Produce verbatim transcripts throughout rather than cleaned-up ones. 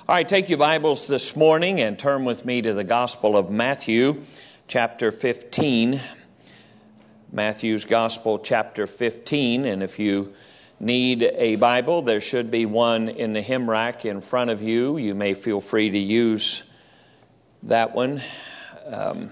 All right, take your Bibles this morning and turn with me to the Gospel of Matthew, chapter fifteen. Matthew's Gospel, chapter fifteen. And if you need a Bible, there should be one in the hymn rack in front of you. You may feel free to use that one. Um,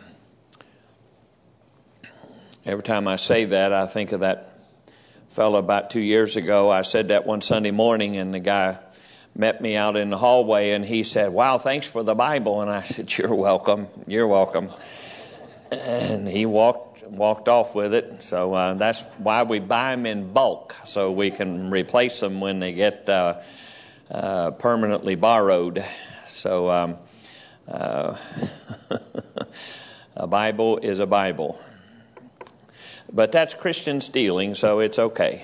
every time I say that, I think of that fellow about two years ago. I said that one Sunday morning, and the guy met me out in the hallway, and he said, "Wow, thanks for the Bible." And I said, "You're welcome. You're welcome." And he walked walked off with it. So uh, that's why we buy them in bulk, so we can replace them when they get uh, uh, permanently borrowed. So um, uh, a Bible is a Bible. But that's Christian stealing, so it's okay.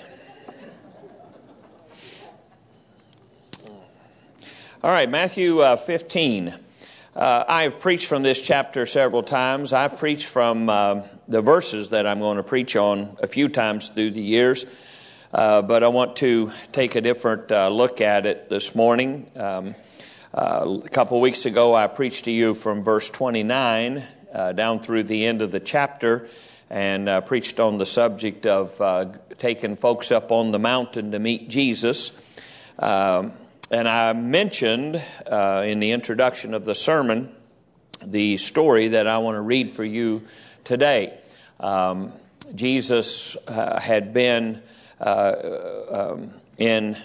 All right, Matthew uh, fifteen. Uh, I have preached from this chapter several times. I've preached from uh, the verses that I'm going to preach on a few times through the years. Uh, but I want to take a different uh, look at it this morning. Um, uh, a couple weeks ago, I preached to you from verse twenty-nine uh, down through the end of the chapter, and uh, preached on the subject of uh, taking folks up on the mountain to meet Jesus. Um, And I mentioned uh, in the introduction of the sermon the story that I want to read for you today. Um, Jesus uh, had been uh, um, in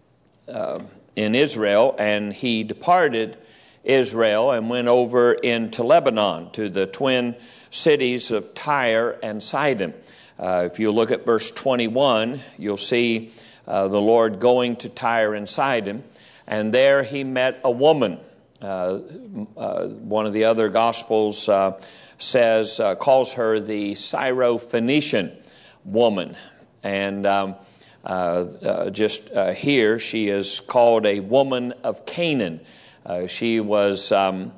uh, in Israel, and he departed Israel and went over into Lebanon to the twin cities of Tyre and Sidon. Uh, if you look at verse twenty-one, you'll see uh, the Lord going to Tyre and Sidon. And there he met a woman. Uh, uh, one of the other Gospels uh, says, uh, calls her the Syrophoenician woman. And um, uh, uh, just uh, here, she is called a woman of Canaan. Uh, she was um,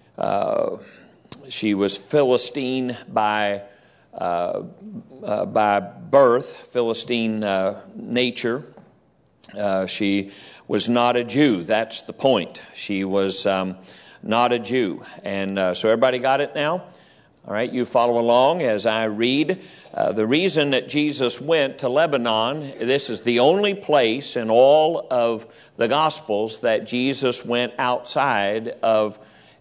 uh, she was Philistine by uh, uh, by birth, Philistine uh, nature. Uh, she was not a Jew. That's the point. She was um, not a Jew. And uh, so everybody got it now? All right, you follow along as I read. Uh, the reason that Jesus went to Lebanon, this is the only place in all of the Gospels that Jesus went outside of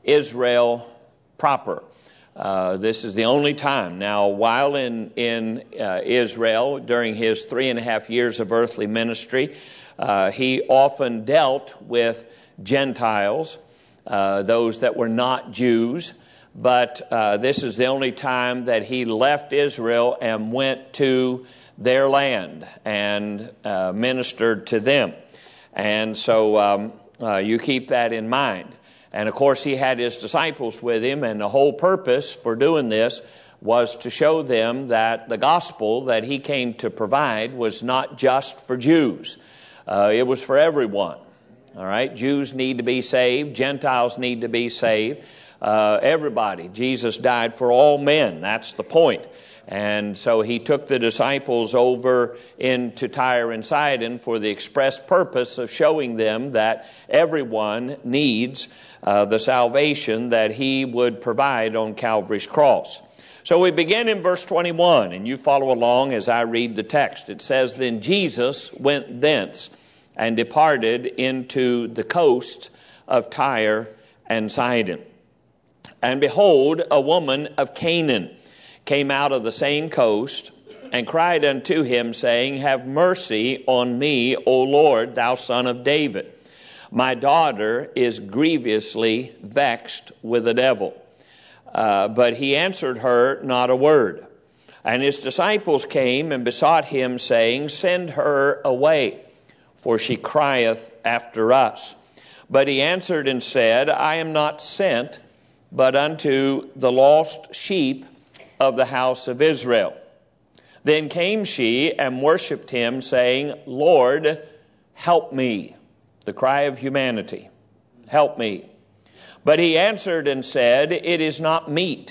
Israel proper. Uh, this is the only time. Now, while in, in uh, Israel, during his three and a half years of earthly ministry, Uh, he often dealt with Gentiles, uh, those that were not Jews, but uh, this is the only time that he left Israel and went to their land and uh, ministered to them. And so um, uh, you keep that in mind. And of course he had his disciples with him, and the whole purpose for doing this was to show them that the gospel that he came to provide was not just for Jews. Uh, it was for everyone. All right, Jews need to be saved. Gentiles need to be saved. Uh, everybody. Jesus died for all men. That's the point. And so he took the disciples over into Tyre and Sidon for the express purpose of showing them that everyone needs uh, the salvation that he would provide on Calvary's cross. So we begin in verse twenty-one, and you follow along as I read the text. It says, "Then Jesus went thence and departed into the coast of Tyre and Sidon. And behold, a woman of Canaan came out of the same coast, and cried unto him, saying, Have mercy on me, O Lord, thou son of David. My daughter is grievously vexed with the devil. Uh, but he answered her not a word. And his disciples came and besought him, saying, Send her away, for she crieth after us. But he answered and said, I am not sent, but unto the lost sheep of the house of Israel. Then came she and worshipped him, saying, Lord, help me. The cry of humanity. Help me. But he answered and said, It is not meet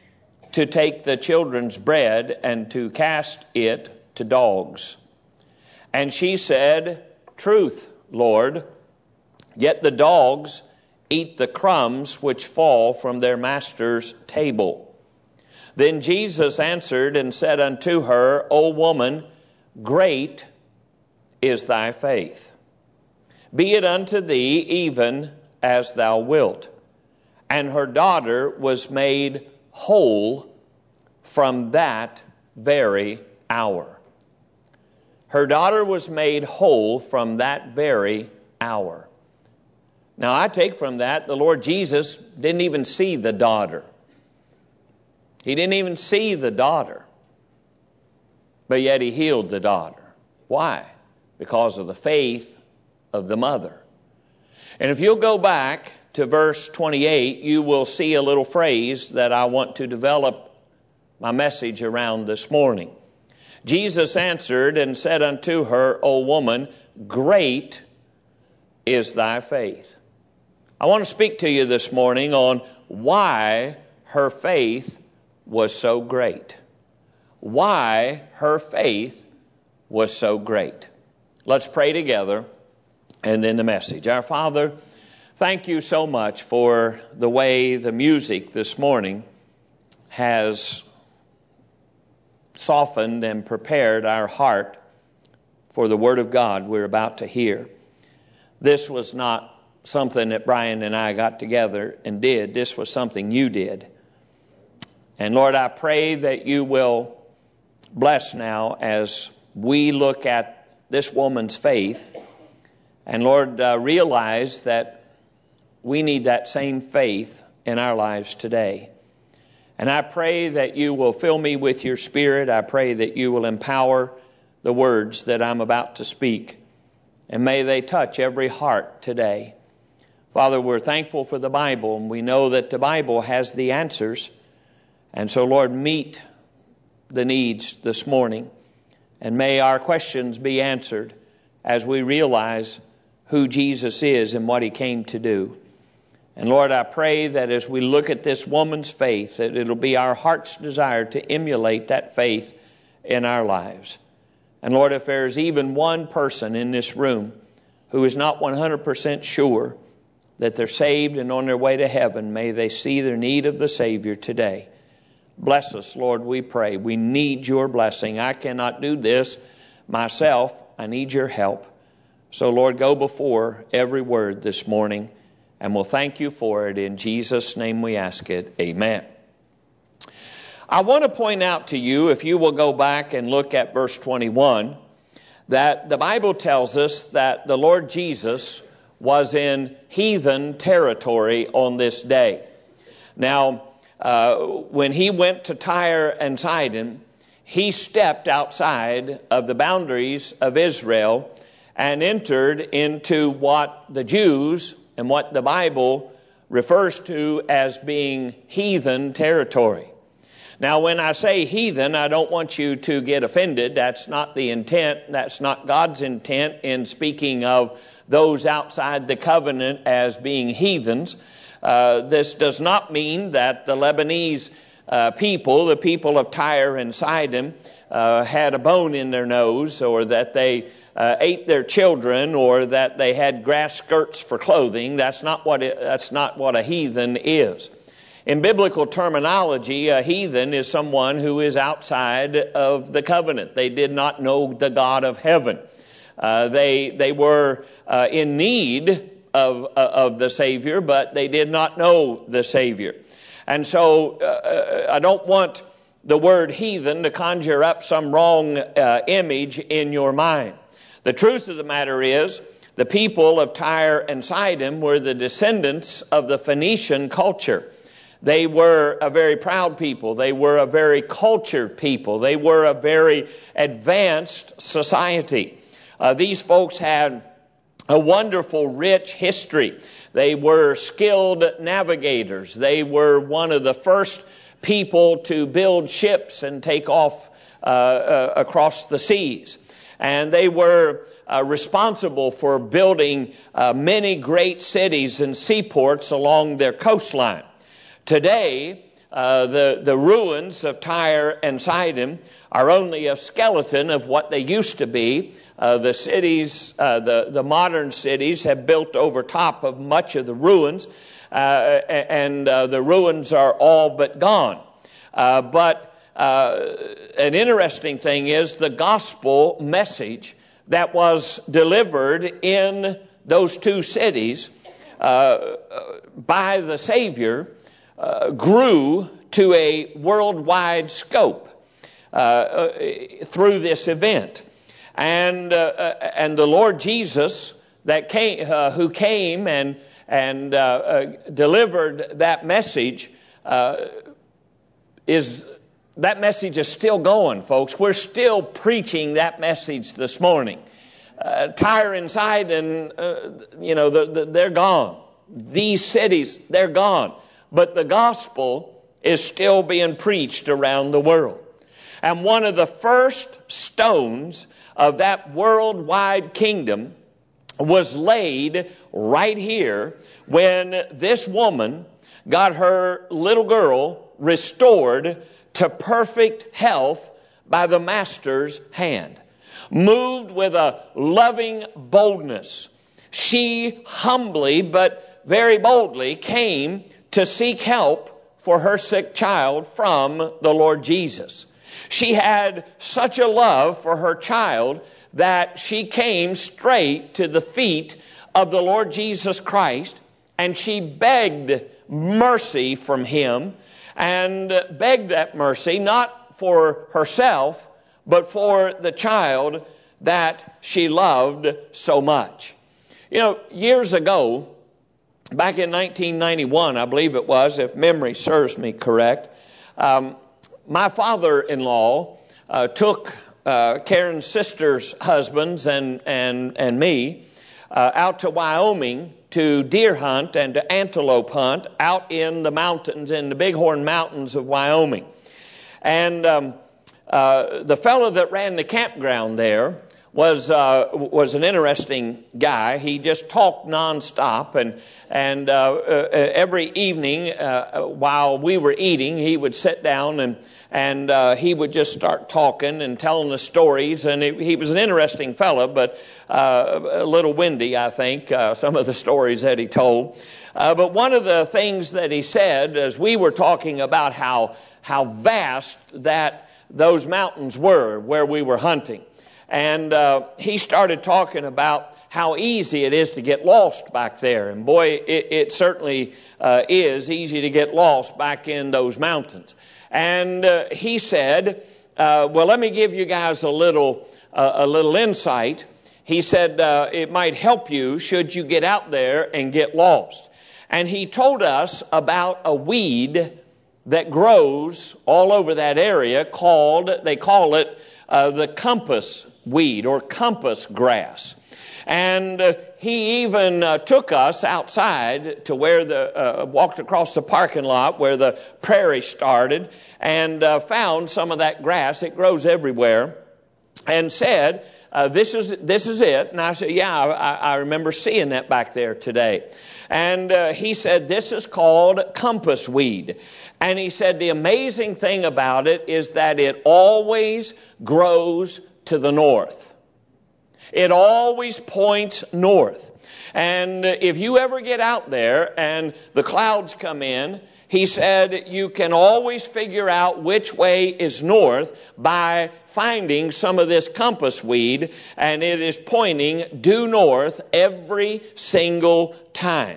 to take the children's bread and to cast it to dogs. And she said, Truth, Lord. yet the dogs eat the crumbs which fall from their master's table. Then Jesus answered and said unto her, O woman, great is thy faith. Be it unto thee even as thou wilt. And her daughter was made whole from that very hour. Her daughter was made whole from that very hour. Now I take from that the Lord Jesus didn't even see the daughter. He didn't even see the daughter. But yet he healed the daughter. Why? Because of the faith of the mother. And if you'll go back to verse twenty-eight, you will see a little phrase that I want to develop my message around this morning. Jesus answered and said unto her, O woman, great is thy faith. I want to speak to you this morning on why her faith was so great. Why her faith was so great. Let's pray together and then the message. Our Father, thank you so much for the way the music this morning has softened and prepared our heart for the Word of God we're about to hear. This was not something that Brian and I got together and did. This was something you did. And Lord, I pray that you will bless now as we look at this woman's faith. And Lord, uh, realize that we need that same faith in our lives today. And I pray that you will fill me with your Spirit. I pray that you will empower the words that I'm about to speak. And may they touch every heart today. Father, we're thankful for the Bible, and we know that the Bible has the answers. And so, Lord, meet the needs this morning. And may our questions be answered as we realize who Jesus is and what he came to do. And Lord, I pray that as we look at this woman's faith, that it'll be our heart's desire to emulate that faith in our lives. And Lord, if there's even one person in this room who is not one hundred percent sure that they're saved and on their way to heaven, may they see their need of the Savior today. Bless us, Lord, we pray. We need your blessing. I cannot do this myself. I need your help. So, Lord, go before every word this morning. And we'll thank you for it. In Jesus' name we ask it. Amen. I want to point out to you, if you will go back and look at verse twenty-one, that the Bible tells us that the Lord Jesus was in heathen territory on this day. Now, uh, when he went to Tyre and Sidon, he stepped outside of the boundaries of Israel and entered into what the Jews and what the Bible refers to as being heathen territory. Now, when I say heathen, I don't want you to get offended. That's not the intent. That's not God's intent in speaking of those outside the covenant as being heathens. Uh, this does not mean that the Lebanese uh, people, the people of Tyre and Sidon, uh, had a bone in their nose, or that they Uh, ate their children, or that they had grass skirts for clothing. That's not what it, that's not what a heathen is. In biblical terminology, a heathen is someone who is outside of the covenant. They did not know the God of heaven. Uh, they they were uh, in need of uh, of the Savior, but they did not know the Savior. And so uh, I don't want the word heathen to conjure up some wrong uh, image in your mind. The truth of the matter is, the people of Tyre and Sidon were the descendants of the Phoenician culture. They were a very proud people. They were a very cultured people. They were a very advanced society. Uh, these folks had a wonderful, rich history. They were skilled navigators. They were one of the first people to build ships and take off uh, uh, across the seas. And they were uh, responsible for building uh, many great cities and seaports along their coastline. Today, Uh, the, the ruins of Tyre and Sidon are only a skeleton of what they used to be. Uh, the cities, uh, the, the modern cities have built over top of much of the ruins, uh, and uh, the ruins are all but gone. Uh, but uh, an interesting thing is the gospel message that was delivered in those two cities uh, by the Savior uh, grew to a worldwide scope uh, uh, through this event. And uh, and the Lord Jesus that came, uh, who came and and uh, uh, delivered that message, uh, is that message is still going, folks. We're still preaching that message this morning. Uh, Tyre and Sidon, uh, you know, the, the, they're gone. These cities, they're gone. But the gospel is still being preached around the world. And one of the first stones of that worldwide kingdom was laid right here when this woman got her little girl restored to perfect health by the Master's hand. Moved with a loving boldness, she humbly but very boldly came to seek help for her sick child from the Lord Jesus. She had such a love for her child that she came straight to the feet of the Lord Jesus Christ, and she begged mercy from Him, and begged that mercy not for herself, but for the child that she loved so much. You know, years ago, back in nineteen ninety-one, I believe it was, if memory serves me correct, um, my father-in-law uh, took uh, Karen's sister's husbands and, and, and me uh, out to Wyoming to deer hunt and to antelope hunt out in the mountains, in the Bighorn Mountains of Wyoming. And um, uh, the fellow that ran the campground there was uh, was an interesting guy. He just talked nonstop, and and uh, uh, every evening uh, while we were eating, he would sit down and and uh, he would just start talking and telling the stories. And it, he was an interesting fellow, but uh, a little windy, I think, uh, some of the stories that he told. Uh, but one of the things that he said, as we were talking about how how vast that those mountains were where we were hunting. And uh, he started talking about how easy it is to get lost back there. And boy, it, it certainly uh, is easy to get lost back in those mountains. And uh, he said, uh, well, let me give you guys a little, uh, a little insight. He said, uh, it might help you should you get out there and get lost. And he told us about a weed that grows all over that area called, they call it uh, the compass weed or compass grass. And uh, he even uh, took us outside to where the, uh, walked across the parking lot where the prairie started and uh, found some of that grass. It grows everywhere. And said, uh, this is this is it. And I said, yeah, I, I remember seeing that back there today. And uh, he said, this is called compass weed. And he said, the amazing thing about it is that it always grows to the north. It always points north. And if you ever get out there and the clouds come in, he said you can always figure out which way is north by finding some of this compass weed, and it is pointing due north every single time.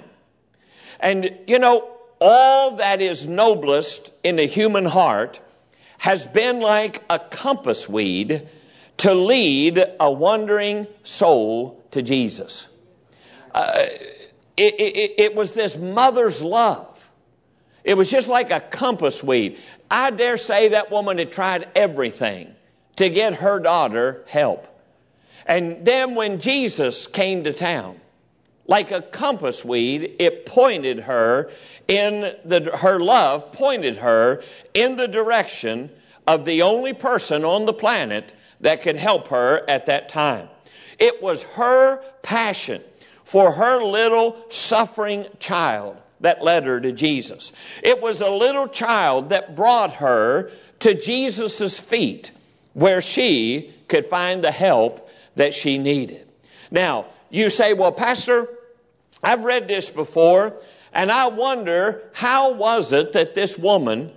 And you know, all that is noblest in the human heart has been like a compass weed to lead a wandering soul to Jesus. Uh, it, it, it was this mother's love. It was just like a compass weed. I dare say that woman had tried everything to get her daughter help. And then when Jesus came to town, like a compass weed, it pointed her in the, her love pointed her in the direction of the only person on the planet that could help her at that time. It was her passion for her little suffering child that led her to Jesus. It was a little child that brought her to Jesus' feet, where she could find the help that she needed. Now, you say, well, Pastor, I've read this before, and I wonder, how was it that this woman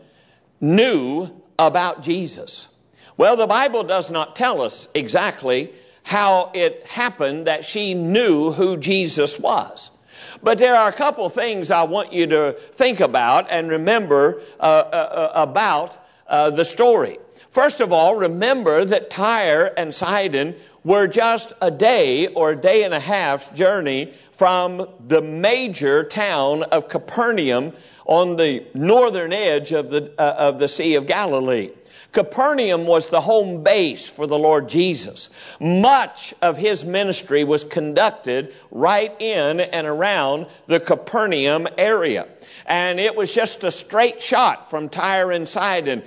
knew about Jesus? Well, the Bible does not tell us exactly how it happened that she knew who Jesus was. But there are a couple things I want you to think about and remember uh, uh, about uh, the story. First of all, remember that Tyre and Sidon were just a day or a day and a half's journey from the major town of Capernaum on the northern edge of the, uh, of the Sea of Galilee. Capernaum was the home base for the Lord Jesus. Much of his ministry was conducted right in and around the Capernaum area. And it was just a straight shot from Tyre and Sidon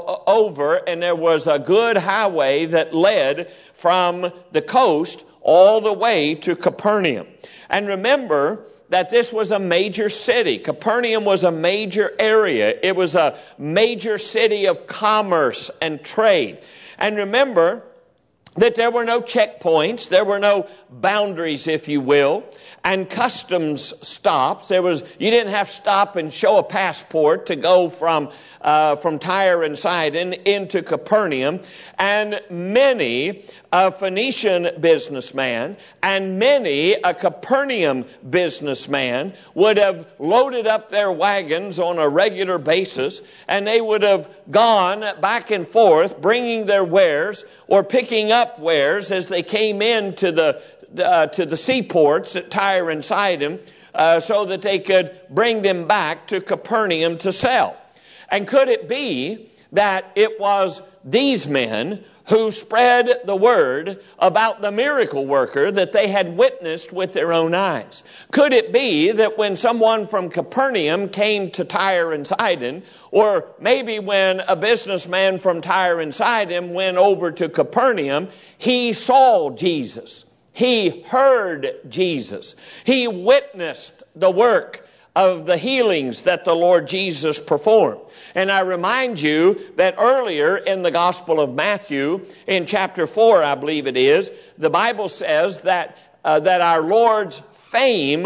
over, and there was a good highway that led from the coast all the way to Capernaum. And remember that this was a major city. Capernaum was a major area. It was a major city of commerce and trade. And remember that there were no checkpoints, there were no boundaries, if you will, and customs stops. There was you didn't have to stop and show a passport to go from uh, from Tyre and Sidon into Capernaum. And many a Phoenician businessman and many a Capernaum businessman would have loaded up their wagons on a regular basis, and they would have gone back and forth bringing their wares or picking up wares as they came into the uh, to the seaports at Tyre and Sidon, uh, so that they could bring them back to Capernaum to sell. And could it be that it was these men who spread the word about the miracle worker that they had witnessed with their own eyes? Could it be that when someone from Capernaum came to Tyre and Sidon, or maybe when a businessman from Tyre and Sidon went over to Capernaum, he saw Jesus, he heard Jesus, he witnessed the work of the healings that the Lord Jesus performed? And I remind you that earlier in the Gospel of Matthew, in chapter four, I believe it is, the Bible says that uh, that our Lord's fame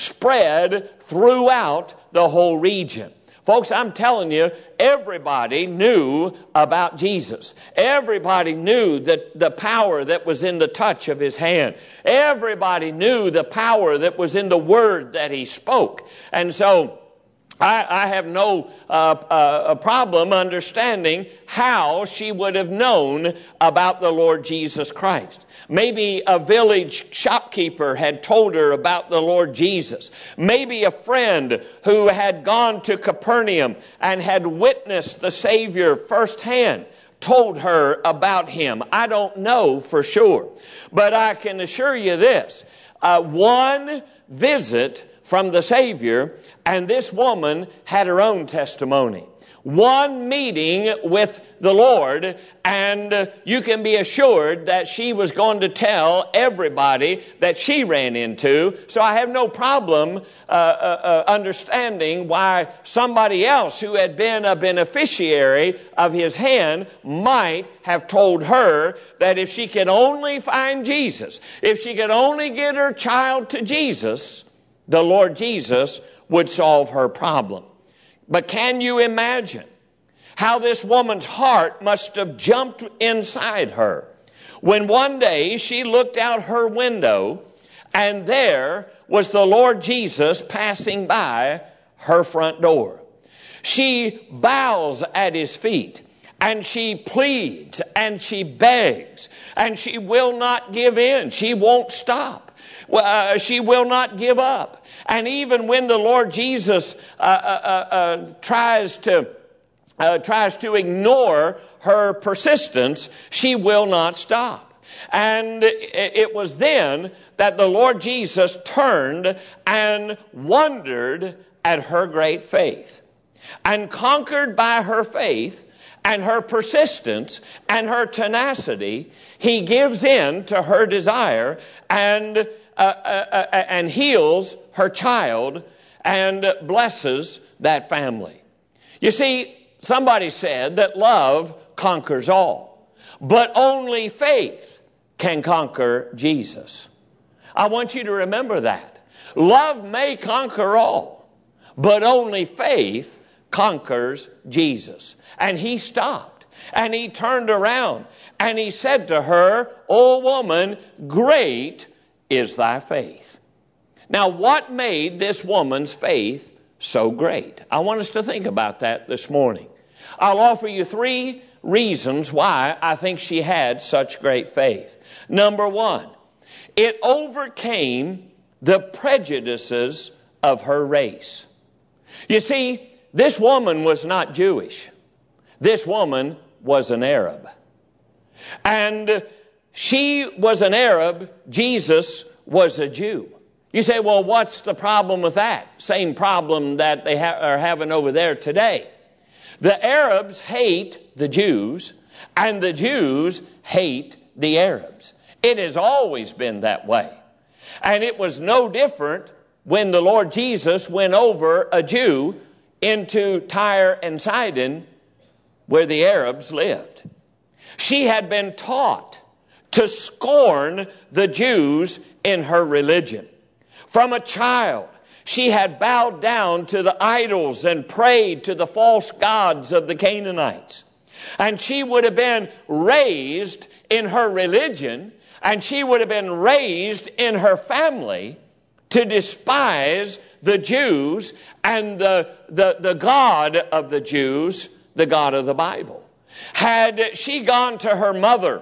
spread throughout the whole region. Folks, I'm telling you, everybody knew about Jesus. Everybody knew that the power that was in the touch of his hand. Everybody knew the power that was in the word that he spoke. And so I, I have no uh, uh, problem understanding how she would have known about the Lord Jesus Christ. Maybe a village shopkeeper had told her about the Lord Jesus. Maybe a friend who had gone to Capernaum and had witnessed the Savior firsthand told her about him. I don't know for sure, but I can assure you this. Uh, one visit from the Savior, and this woman had her own testimony. One meeting with the Lord, and uh, you can be assured that she was going to tell everybody that she ran into. So I have no problem uh, uh, uh, understanding why somebody else who had been a beneficiary of his hand might have told her that if she could only find Jesus, if she could only get her child to Jesus, the Lord Jesus would solve her problem. But can you imagine how this woman's heart must have jumped inside her when one day she looked out her window and there was the Lord Jesus passing by her front door? She bows at his feet and she pleads and she begs and she will not give in. She won't stop. Uh, she will not give up. And even when the Lord Jesus uh, uh, uh, tries to uh, tries to ignore her persistence, she will not stop. And it was then that the Lord Jesus turned and wondered at her great faith. And conquered by her faith and her persistence and her tenacity, he gives in to her desire and Uh, uh, uh, and heals her child and blesses that family. You see, somebody said that love conquers all, but only faith can conquer Jesus. I want you to remember that. Love may conquer all, but only faith conquers Jesus. And he stopped, and he turned around, and he said to her, "O woman, great is thy faith." Now, what made this woman's faith so great? I want us to think about that this morning. I'll offer you three reasons why I think she had such great faith. Number one, it overcame the prejudices of her race. You see, this woman was not Jewish. This woman was an Arab. And she was an Arab. Jesus was a Jew. You say, well, what's the problem with that? Same problem that they ha- are having over there today. The Arabs hate the Jews, and the Jews hate the Arabs. It has always been that way. And it was no different when the Lord Jesus went over a Jew into Tyre and Sidon, where the Arabs lived. She had been taught to scorn the Jews in her religion. From a child, she had bowed down to the idols and prayed to the false gods of the Canaanites. And she would have been raised in her religion, and she would have been raised in her family to despise the Jews and the, the, the God of the Jews, the God of the Bible. Had she gone to her mother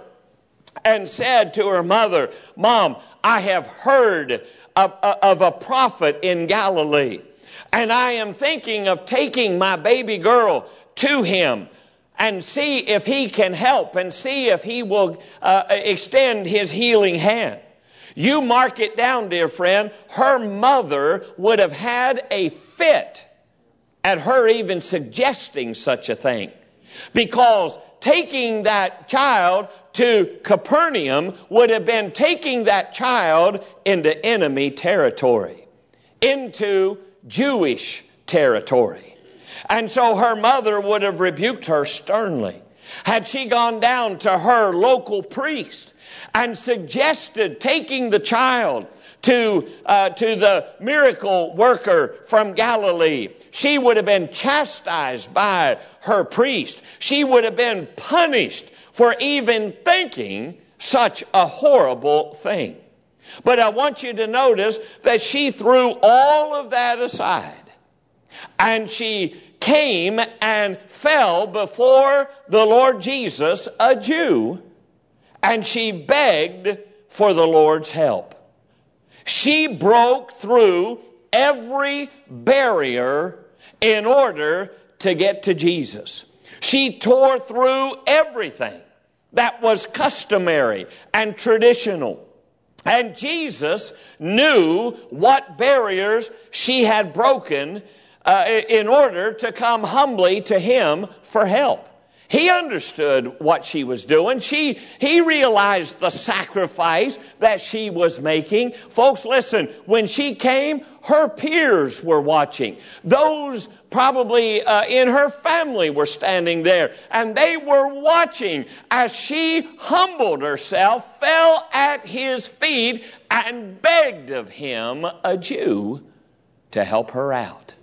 and said to her mother, "Mom, I have heard of, of a prophet in Galilee, and I am thinking of taking my baby girl to him and see if he can help and see if he will uh, extend his healing hand." You mark it down, dear friend, her mother would have had a fit at her even suggesting such a thing. Because taking that child to Capernaum would have been taking that child into enemy territory, into Jewish territory. And so her mother would have rebuked her sternly. Had she gone down to her local priest and suggested taking the child to, uh, to the miracle worker from Galilee, she would have been chastised by her priest. She would have been punished for even thinking such a horrible thing. But I want you to notice that she threw all of that aside, and she came and fell before the Lord Jesus, a Jew, and she begged for the Lord's help. She broke through every barrier in order to get to Jesus. She tore through everything that was customary and traditional. And Jesus knew what barriers she had broken uh, in order to come humbly to him for help. He understood what she was doing. She, he realized the sacrifice that she was making. Folks, listen, when she came, her peers were watching. Those probably uh, in her family were standing there, and they were watching as she humbled herself, fell at his feet, and begged of him, a Jew, to help her out.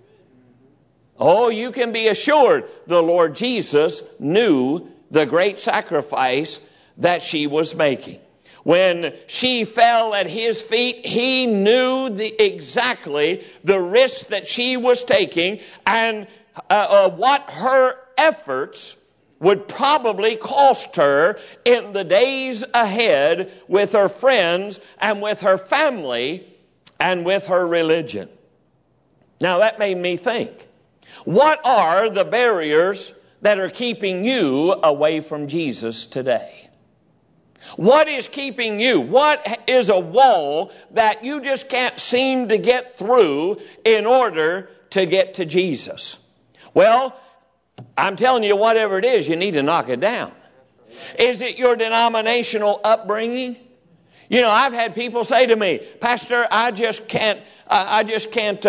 Oh, you can be assured the Lord Jesus knew the great sacrifice that she was making. When she fell at his feet, he knew the, exactly the risk that she was taking and uh, uh, what her efforts would probably cost her in the days ahead with her friends and with her family and with her religion. Now that made me think. What are the barriers that are keeping you away from Jesus today? What is keeping you? What is a wall that you just can't seem to get through in order to get to Jesus? Well, I'm telling you, whatever it is, you need to knock it down. Is it your denominational upbringing? You know, I've had people say to me, "Pastor, I just can't, uh, I just can't uh, uh,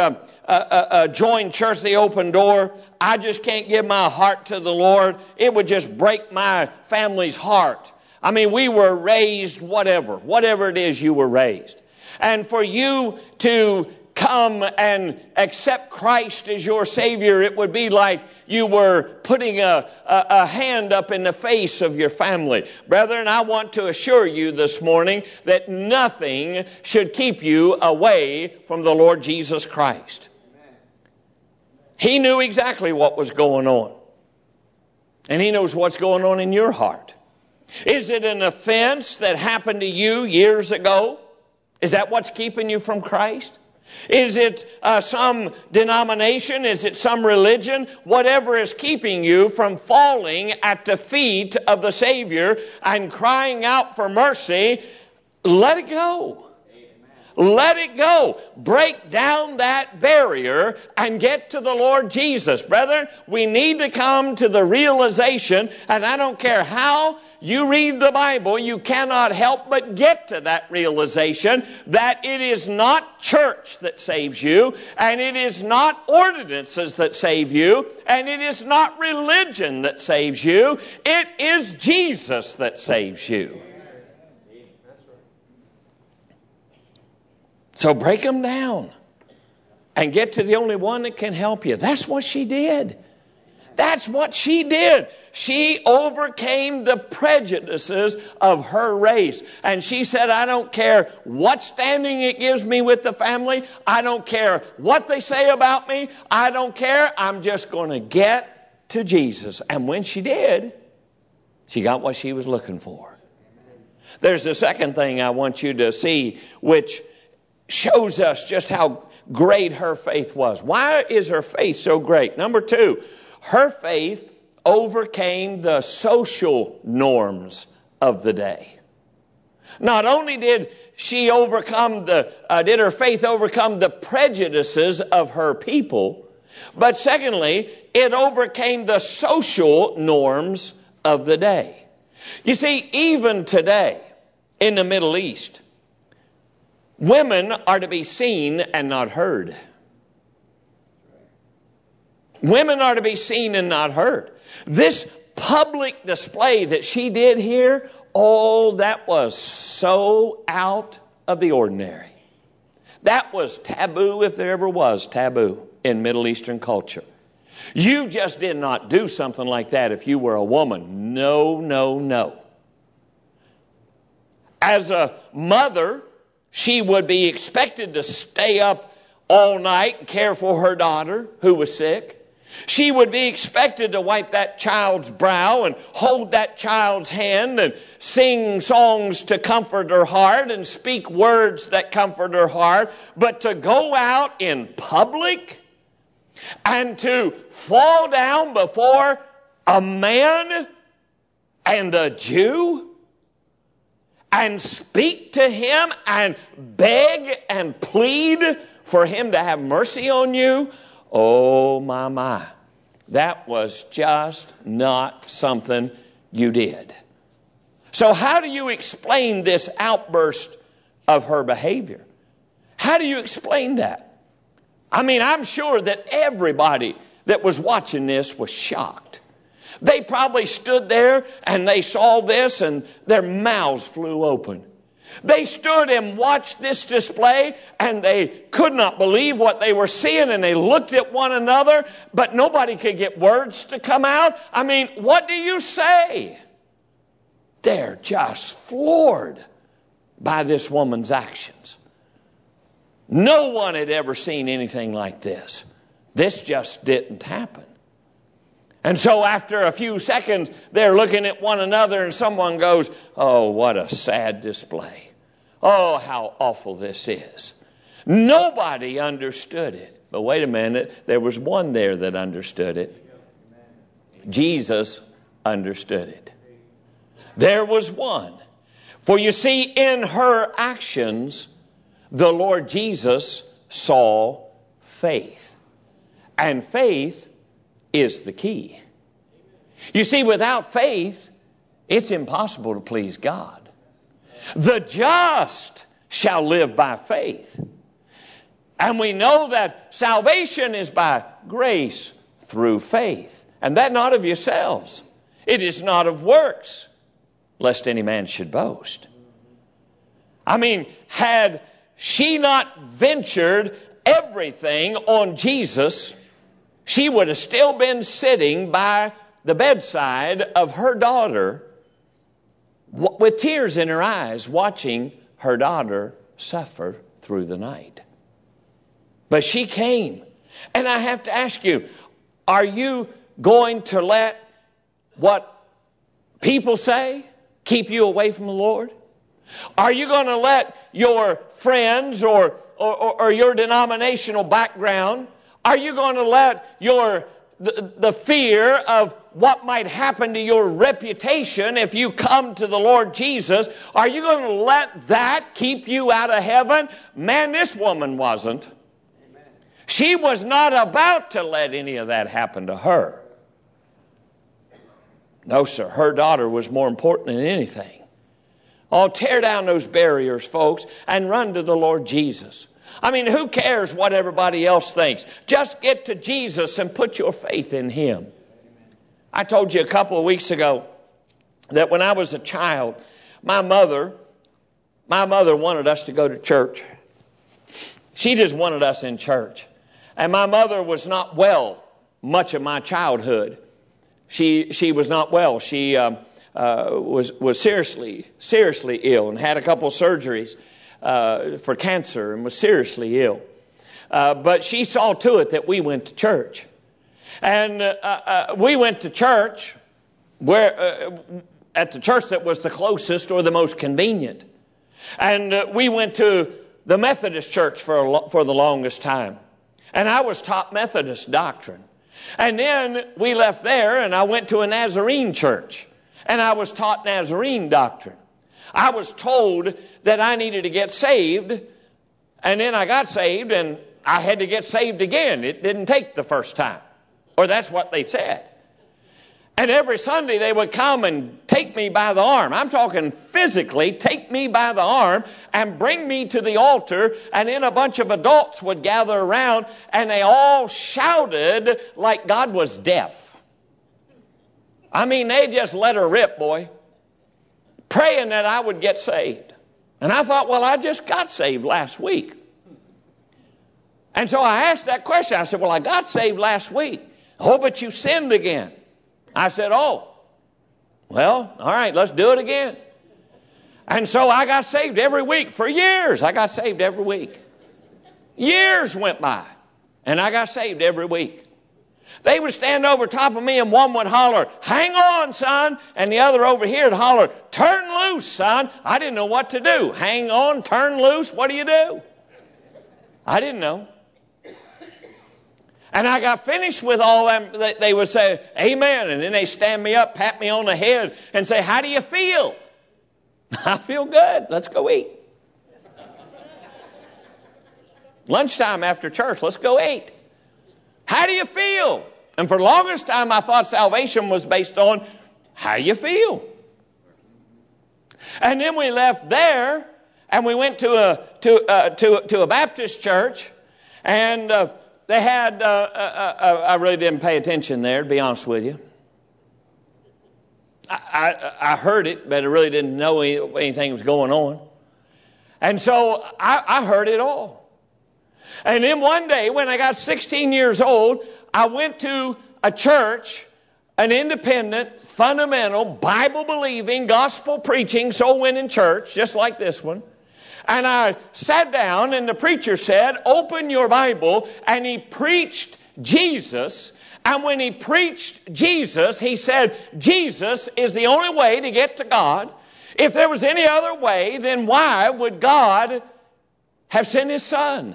uh, uh, joined Church the Open Door, I just can't give my heart to the Lord. It would just break my family's heart. I mean, we were raised whatever, whatever it is you were raised. And for you to come and accept Christ as your Savior, it would be like you were putting a, a, a hand up in the face of your family. Brethren, I want to assure you this morning that nothing should keep you away from the Lord Jesus Christ. He knew exactly what was going on. And He knows what's going on in your heart. Is it an offense that happened to you years ago? Is that what's keeping you from Christ? Is it uh, some denomination? Is it some religion? Whatever is keeping you from falling at the feet of the Savior and crying out for mercy, let it go. Let it go. Break down that barrier and get to the Lord Jesus. Brethren, we need to come to the realization, and I don't care how you read the Bible, you cannot help but get to that realization that it is not church that saves you, and it is not ordinances that save you, and it is not religion that saves you. It is Jesus that saves you. So break them down and get to the only one that can help you. That's what she did. That's what she did. She overcame the prejudices of her race. And she said, I don't care what standing it gives me with the family. I don't care what they say about me. I don't care. I'm just going to get to Jesus. And when she did, she got what she was looking for. There's the second thing I want you to see, which shows us just how great her faith was. Why is her faith so great? Number two, her faith overcame the social norms of the day. Not only did she overcome the, uh, did her faith overcome the prejudices of her people, but secondly, it overcame the social norms of the day. You see, even today in the Middle East, women are to be seen and not heard. Women are to be seen and not heard. This public display that she did here, oh, that was so out of the ordinary. That was taboo if there ever was taboo in Middle Eastern culture. You just did not do something like that if you were a woman. No, no, no. As a mother, she would be expected to stay up all night and care for her daughter who was sick. She would be expected to wipe that child's brow and hold that child's hand and sing songs to comfort her heart and speak words that comfort her heart. But to go out in public and to fall down before a man and a Jew and speak to him and beg and plead for him to have mercy on you, oh my, my. That was just not something you did. So how do you explain this outburst of her behavior? How do you explain that? I mean, I'm sure that everybody that was watching this was shocked. They probably stood there and they saw this and their mouths flew open. They stood and watched this display and they could not believe what they were seeing, and they looked at one another, but nobody could get words to come out. I mean, what do you say? They're just floored by this woman's actions. No one had ever seen anything like this. This just didn't happen. And so after a few seconds, they're looking at one another and someone goes, oh, what a sad display. Oh, how awful this is. Nobody understood it. But wait a minute, there was one there that understood it. Jesus understood it. There was one. For you see, in her actions, the Lord Jesus saw faith. And faith is the key. You see, without faith, it's impossible to please God. The just shall live by faith. And we know that salvation is by grace through faith. And that not of yourselves. It is not of works, lest any man should boast. I mean, had she not ventured everything on Jesus, she would have still been sitting by the bedside of her daughter with tears in her eyes, watching her daughter suffer through the night. But she came. And I have to ask you, are you going to let what people say keep you away from the Lord? Are you going to let your friends or, or, or your denominational background, are you going to let your the, the fear of what might happen to your reputation if you come to the Lord Jesus, are you going to let that keep you out of heaven? Man, this woman wasn't. She was not about to let any of that happen to her. No, sir. Her daughter was more important than anything. Oh, tear down those barriers, folks, and run to the Lord Jesus. I mean, who cares what everybody else thinks? Just get to Jesus and put your faith in Him. I told you a couple of weeks ago that when I was a child, my mother, my mother wanted us to go to church. She just wanted us in church. And my mother was not well much of my childhood. She she was not well. She um, uh, was was seriously seriously ill and had a couple surgeries uh, for cancer and was seriously ill. Uh, but she saw to it that we went to church, and uh, uh, we went to church where uh, at the church that was the closest or the most convenient, and uh, we went to the Methodist church for a lo- for the longest time. And I was taught Methodist doctrine. And then we left there and I went to a Nazarene church. And I was taught Nazarene doctrine. I was told that I needed to get saved. And then I got saved and I had to get saved again. It didn't take the first time. Or that's what they said. And every Sunday they would come and take me by the arm. I'm talking physically, take me by the arm and bring me to the altar. And then a bunch of adults would gather around and they all shouted like God was deaf. I mean, they just let her rip, boy, praying that I would get saved. And I thought, well, I just got saved last week. And so I asked that question. I said, well, I got saved last week. Oh, but you sinned again. I said, oh, well, all right, let's do it again. And so I got saved every week for years. I got saved every week. Years went by, and I got saved every week. They would stand over top of me, and one would holler, hang on, son. And the other over here would holler, turn loose, son. I didn't know what to do. Hang on, turn loose, what do you do? I didn't know. And I got finished with all them. They would say, amen. And then they stand me up, pat me on the head, and say, how do you feel? I feel good. Let's go eat. Lunchtime after church, let's go eat. How do you feel? And for the longest time, I thought salvation was based on how you feel. And then we left there, and we went to a, to, uh, to, to a Baptist church, and Uh, They had, uh, uh, uh, I really didn't pay attention there, to be honest with you. I, I, I heard it, but I really didn't know any, anything was going on. And so I, I heard it all. And then one day when I got sixteen years old, I went to a church, an independent, fundamental, Bible-believing, gospel-preaching, soul-winning church, just like this one. And I sat down and the preacher said, open your Bible, and he preached Jesus. And when he preached Jesus, he said, Jesus is the only way to get to God. If there was any other way, then why would God have sent His Son?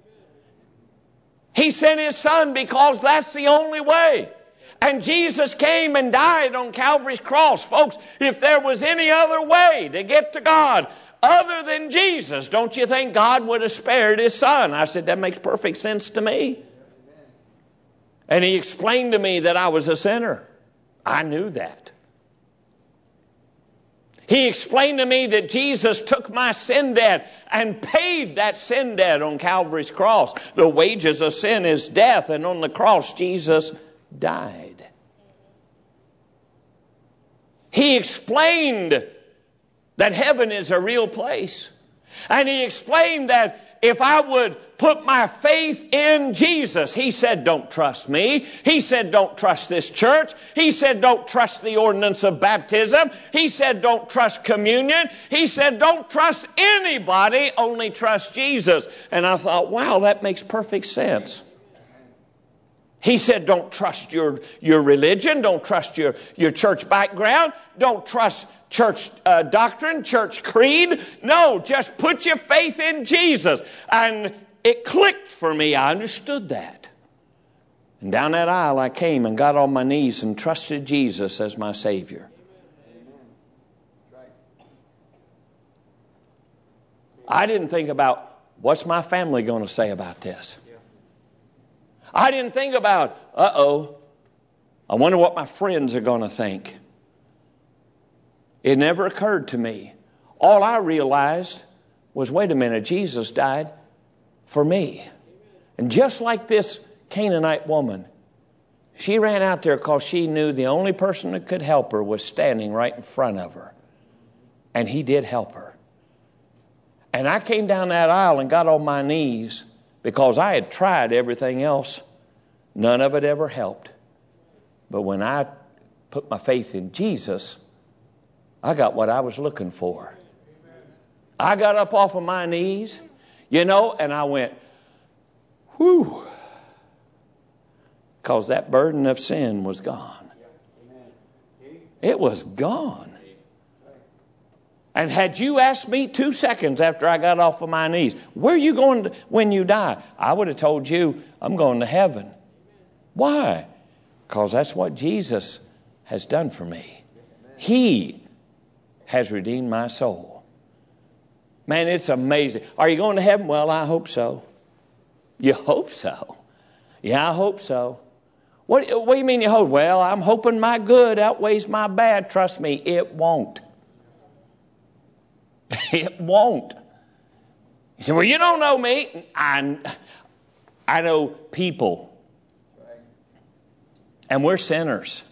He sent His Son because that's the only way. And Jesus came and died on Calvary's cross. Folks, if there was any other way to get to God other than Jesus, don't you think God would have spared His Son? I said, that makes perfect sense to me. And he explained to me that I was a sinner. I knew that. He explained to me that Jesus took my sin debt and paid that sin debt on Calvary's cross. The wages of sin is death, and on the cross Jesus died. He explained that heaven is a real place. And he explained that if I would put my faith in Jesus, he said, don't trust me. He said, don't trust this church. He said, don't trust the ordinance of baptism. He said, don't trust communion. He said, don't trust anybody, only trust Jesus. And I thought, wow, that makes perfect sense. He said, don't trust your, your religion. Don't trust your, your church background. Don't trust church uh, doctrine, church creed. No, just put your faith in Jesus. And it clicked for me. I understood that. And down that aisle I came and got on my knees and trusted Jesus as my Savior. I didn't think about what's my family going to say about this. I didn't think about, uh-oh, I wonder what my friends are going to think. It never occurred to me. All I realized was, wait a minute, Jesus died for me. And just like this Canaanite woman, she ran out there because she knew the only person that could help her was standing right in front of her. And he did help her. And I came down that aisle and got on my knees because I had tried everything else. None of it ever helped. But when I put my faith in Jesus, I got what I was looking for. I got up off of my knees, you know, and I went, whew, because that burden of sin was gone. It was gone. And had you asked me two seconds after I got off of my knees, where are you going to, when you die? I would have told you, I'm going to heaven. Why? Because that's what Jesus has done for me. He has redeemed my soul. Man, it's amazing. Are you going to heaven? Well, I hope so. You hope so? Yeah, I hope so. What, what do you mean you hope? Well, I'm hoping my good outweighs my bad. Trust me, it won't. It won't. You say, well, you don't know me. I, I know people. And we're sinners.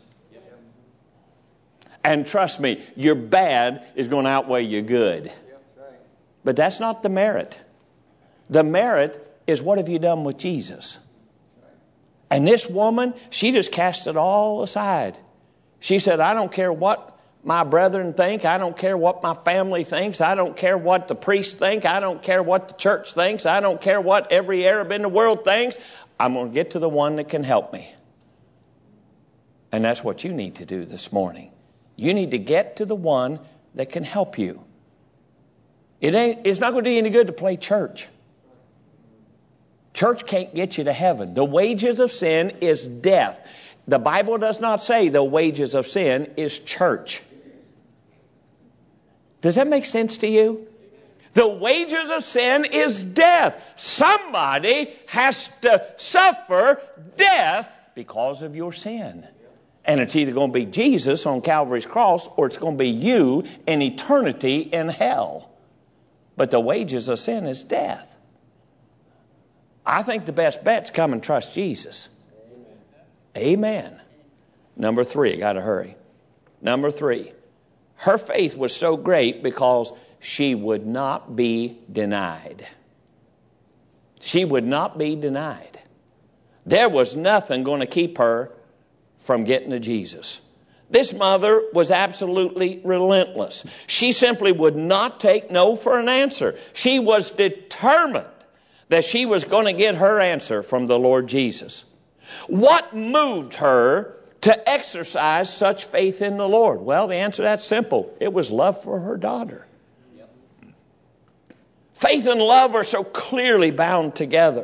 And trust me, your bad is going to outweigh your good. But that's not the merit. The merit is, what have you done with Jesus? And this woman, she just cast it all aside. She said, I don't care what my brethren think. I don't care what my family thinks. I don't care what the priests think. I don't care what the church thinks. I don't care what every Arab in the world thinks. I'm going to get to the one that can help me. And that's what you need to do this morning. You need to get to the one that can help you. It ain't, it's not going to do you any good to play church. Church can't get you to heaven. The wages of sin is death. The Bible does not say the wages of sin is church. Does that make sense to you? The wages of sin is death. Somebody has to suffer death because of your sin. And it's either going to be Jesus on Calvary's cross, or it's going to be you in eternity in hell. But the wages of sin is death. I think the best bet's come and trust Jesus. Amen. Amen. Number three, I got to hurry. Number three, her faith was so great because she would not be denied. She would not be denied. There was nothing going to keep her from getting to Jesus. This mother was absolutely relentless. She simply would not take no for an answer. She was determined that she was going to get her answer from the Lord Jesus. What moved her to exercise such faith in the Lord? Well, the answer to that's simple. It was love for her daughter. Yep. Faith and love are so clearly bound together.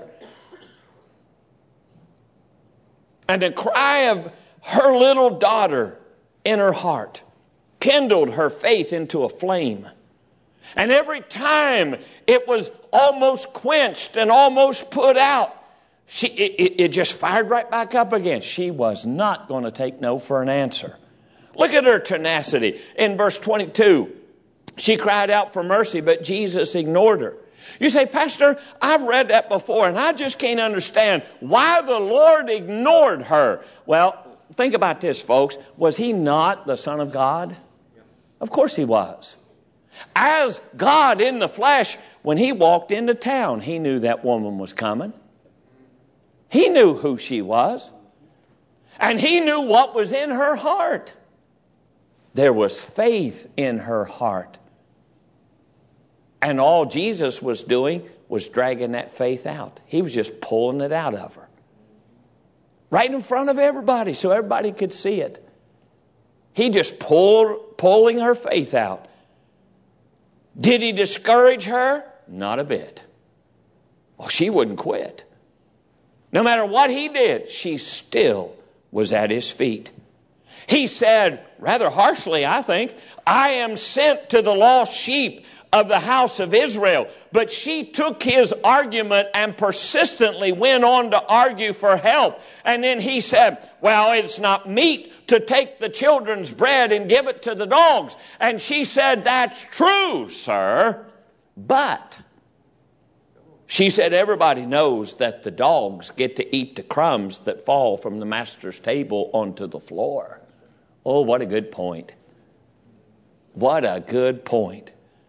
And the cry of her little daughter in her heart kindled her faith into a flame. And every time it was almost quenched and almost put out, she, it, it just fired right back up again. She was not going to take no for an answer. Look at her tenacity. In verse twenty-two, She cried out for mercy, but Jesus ignored her. You say, Pastor, I've read that before, and I just can't understand why the Lord ignored her. Well, think about this, folks. Was he not the Son of God? Of course he was. As God in the flesh, when he walked into town, he knew that woman was coming. He knew who she was. And he knew what was in her heart. There was faith in her heart. And all Jesus was doing was dragging that faith out. He was just pulling it out of her. Right in front of everybody so everybody could see it. He just pulled, pulling her faith out. Did he discourage her? Not a bit. Well, she wouldn't quit. No matter what he did, she still was at his feet. He said, rather harshly, I think, I am sent to the lost sheep of the house of Israel. But she took his argument and persistently went on to argue for help. And then he said, well, it's not meet to take the children's bread and give it to the dogs. And she said, that's true, sir. But she said, everybody knows that the dogs get to eat the crumbs that fall from the master's table onto the floor. Oh, what a good point. What a good point.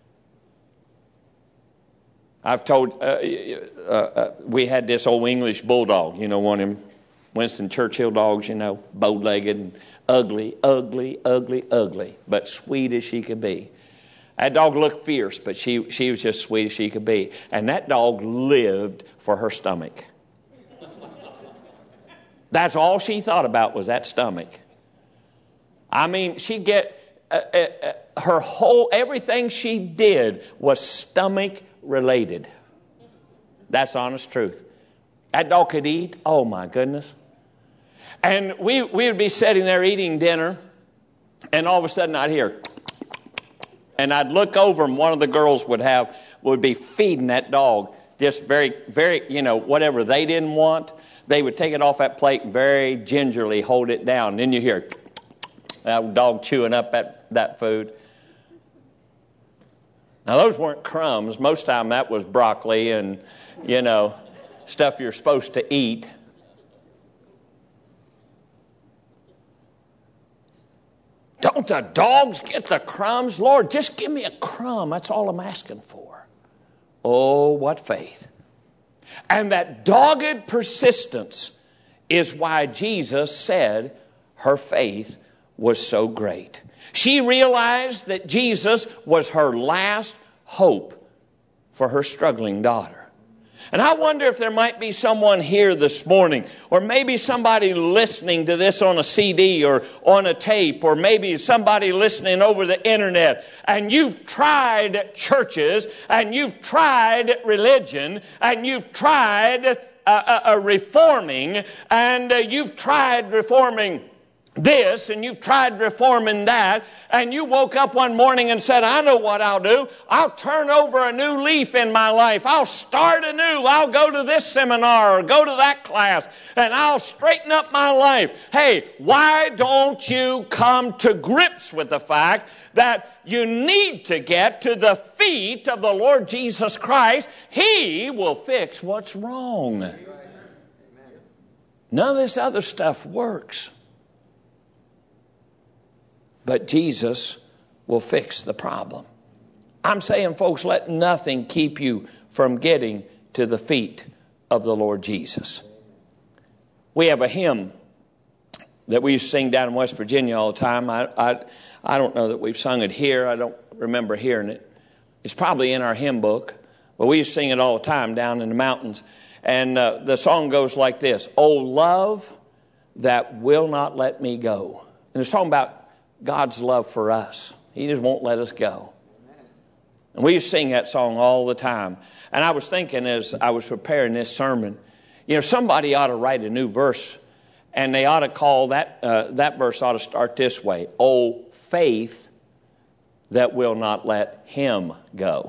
I've told, uh, uh, uh, we had this old English bulldog, you know, one of them Winston Churchill dogs, you know, bow-legged and ugly, ugly, ugly, ugly, but sweet as she could be. That dog looked fierce, but she, she was just sweet as she could be. And that dog lived for her stomach. That's all she thought about was that stomach. I mean, she'd get, uh, uh, uh, her whole, everything she did was stomach related. That's honest truth. That dog could eat. Oh my goodness. And we, we would be sitting there eating dinner, and all of a sudden I'd hear, and I'd look over, and one of the girls would have, would be feeding that dog just very, very, you know, whatever they didn't want, they would take it off that plate and very gingerly hold it down. And then you hear that dog chewing up that, that food. Now, those weren't crumbs. Most of the time that was broccoli and, you know, stuff you're supposed to eat. Don't the dogs get the crumbs? Lord, just give me a crumb. That's all I'm asking for. Oh, what faith. And that dogged persistence is why Jesus said her faith was so great. She realized that Jesus was her last hope for her struggling daughter. And I wonder if there might be someone here this morning, or maybe somebody listening to this on a C D or on a tape, or maybe somebody listening over the internet, and you've tried churches, and you've tried religion, and you've tried uh, uh, uh, reforming, and uh, you've tried reforming this, and you've tried reforming that, and you woke up one morning and said, I know what I'll do. I'll turn over a new leaf in my life. I'll start anew. I'll go to this seminar or go to that class, and I'll straighten up my life. Hey, why don't you come to grips with the fact that you need to get to the feet of the Lord Jesus Christ? He will fix what's wrong. None of this other stuff works. But Jesus will fix the problem. I'm saying, folks, let nothing keep you from getting to the feet of the Lord Jesus. We have a hymn that we used to sing down in West Virginia all the time. I, I, I don't know that we've sung it here. I don't remember hearing it. It's probably in our hymn book. But we used to sing it all the time down in the mountains. And uh, the song goes like this. Oh, love that will not let me go. And it's talking about God's love for us. He just won't let us go. And we used to sing that song all the time. And I was thinking as I was preparing this sermon, you know, somebody ought to write a new verse. And they ought to call that, uh, that verse ought to start this way. Oh, faith that will not let him go.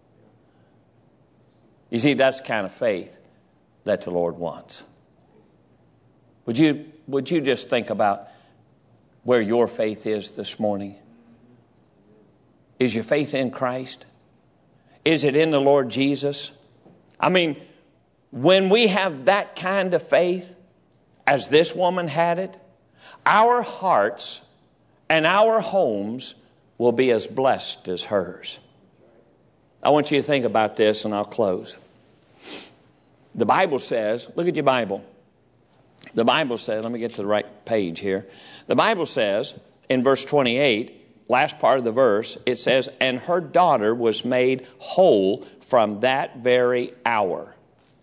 You see, that's the kind of faith that the Lord wants. Would you, would you just think about where your faith is this morning? Is your faith in Christ? Is it in the Lord Jesus? I mean, when we have that kind of faith, as this woman had it, our hearts and our homes will be as blessed as hers. I want you to think about this, and I'll close. The Bible says, look at your Bible. The Bible says, let me get to the right page here. The Bible says in verse twenty-eight, last part of the verse, it says, and her daughter was made whole from that very hour.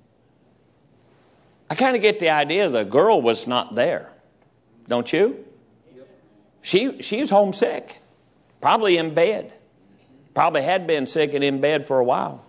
I kind of get the idea the girl was not there. Don't you? She, she was homesick. Probably in bed. Probably had been sick and in bed for a while.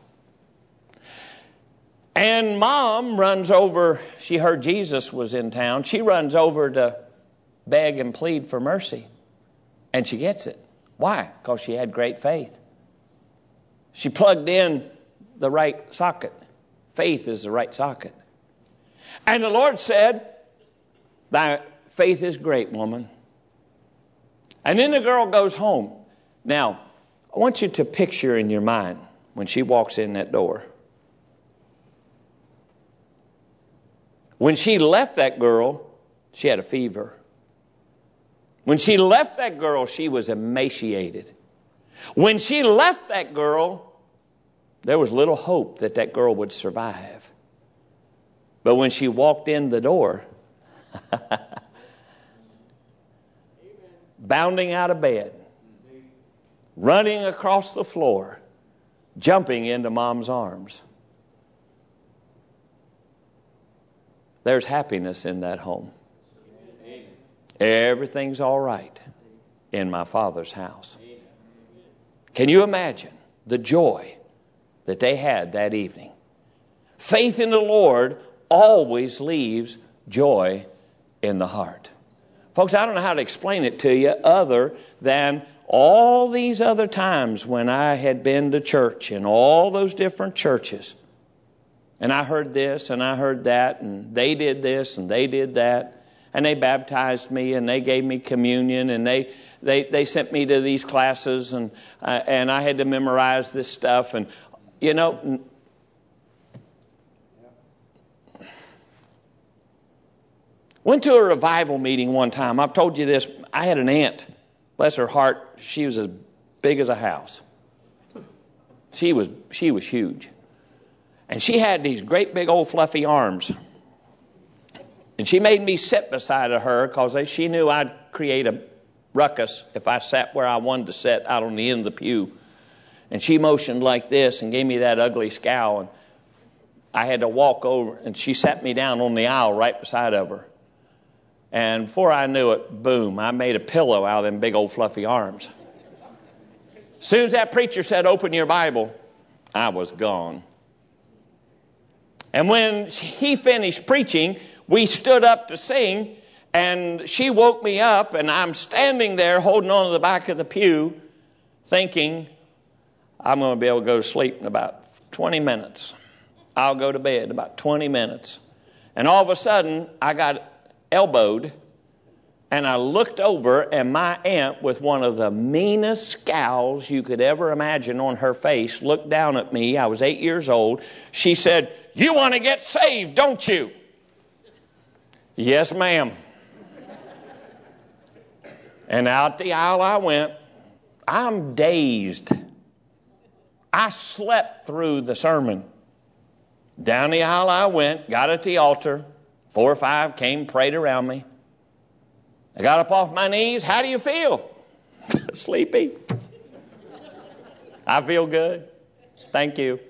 And mom runs over. She heard Jesus was in town. She runs over to beg and plead for mercy. And she gets it. Why? Because she had great faith. She plugged in the right socket. Faith is the right socket. And the Lord said, thy faith is great, woman. And then the girl goes home. Now, I want you to picture in your mind when she walks in that door. When she left that girl, she had a fever. When she left that girl, she was emaciated. When she left that girl, there was little hope that that girl would survive. But when she walked in the door, bounding out of bed, running across the floor, jumping into mom's arms, there's happiness in that home. Everything's all right in my Father's house. Can you imagine the joy that they had that evening? Faith in the Lord always leaves joy in the heart. Folks, I don't know how to explain it to you other than all these other times when I had been to church in all those different churches. And I heard this and I heard that, and they did this and they did that. And they baptized me and they gave me communion, and they they, they sent me to these classes, and uh, and I had to memorize this stuff. And, you know, went to a revival meeting one time. I've told you this. I had an aunt, bless her heart, she was as big as a house. She was she was huge. And she had these great big old fluffy arms. And she made me sit beside of her because she knew I'd create a ruckus if I sat where I wanted to sit out on the end of the pew. And she motioned like this and gave me that ugly scowl. And I had to walk over, and she sat me down on the aisle right beside of her. And before I knew it, boom, I made a pillow out of them big old fluffy arms. As soon as that preacher said, open your Bible, I was gone. And when he finished preaching, we stood up to sing, and she woke me up, and I'm standing there holding on to the back of the pew thinking, I'm going to be able to go to sleep in about twenty minutes. I'll go to bed in about twenty minutes. And all of a sudden, I got elbowed, and I looked over, and my aunt, with one of the meanest scowls you could ever imagine on her face, looked down at me. I was eight years old. She said, you want to get saved, don't you? Yes, ma'am. And out the aisle I went. I'm dazed. I slept through the sermon. Down the aisle I went, got at the altar. Four or five came, prayed around me. I got up off my knees. How do you feel? Sleepy. I feel good. Thank you.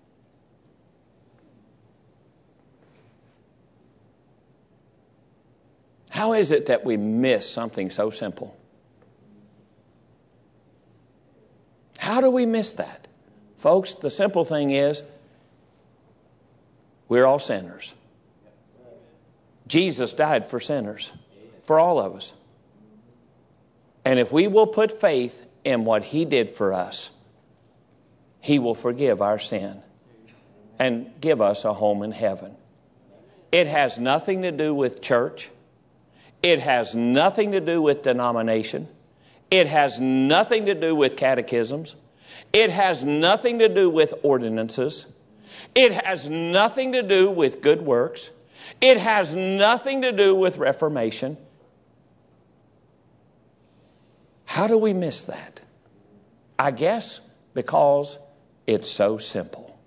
How is it that we miss something so simple? How do we miss that? Folks, the simple thing is, we're all sinners. Jesus died for sinners, for all of us. And if we will put faith in what He did for us, He will forgive our sin and give us a home in heaven. It has nothing to do with church. It has nothing to do with denomination. It has nothing to do with catechisms. It has nothing to do with ordinances. It has nothing to do with good works. It has nothing to do with reformation. How do we miss that? I guess because it's so simple.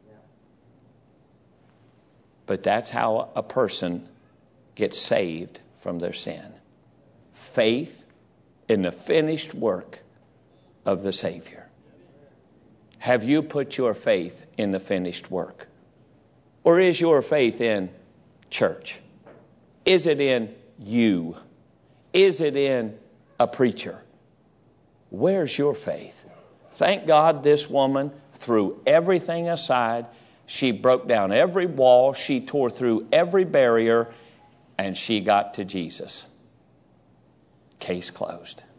But that's how a person gets saved from their sin. Faith in the finished work of the Savior. Have you put your faith in the finished work? Or is your faith in church? Is it in you? Is it in a preacher? Where's your faith? Thank God this woman threw everything aside. She broke down every wall. She tore through every barrier. And she got to Jesus. Case closed.